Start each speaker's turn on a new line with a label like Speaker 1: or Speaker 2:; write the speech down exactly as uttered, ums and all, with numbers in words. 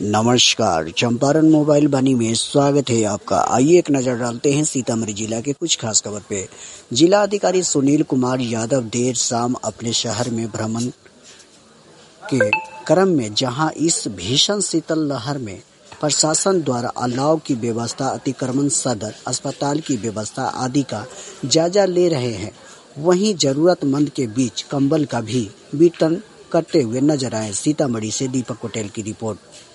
Speaker 1: नमस्कार, चंपारण मोबाइल वाणी में स्वागत है आपका। आइए एक नजर डालते हैं सीतामढ़ी जिला के कुछ खास खबर पे। जिला अधिकारी सुनील कुमार यादव देर शाम अपने शहर में भ्रमण के क्रम में जहां इस भीषण शीतल लहर में प्रशासन द्वारा अलाव की व्यवस्था, अतिक्रमण, सदर अस्पताल की व्यवस्था आदि का जायजा ले रहे हैं, वहीं जरूरतमंद के बीच कंबल का भी वितरण करते हुए नजर आए। सीतामढ़ी से दीपक पटेल की रिपोर्ट।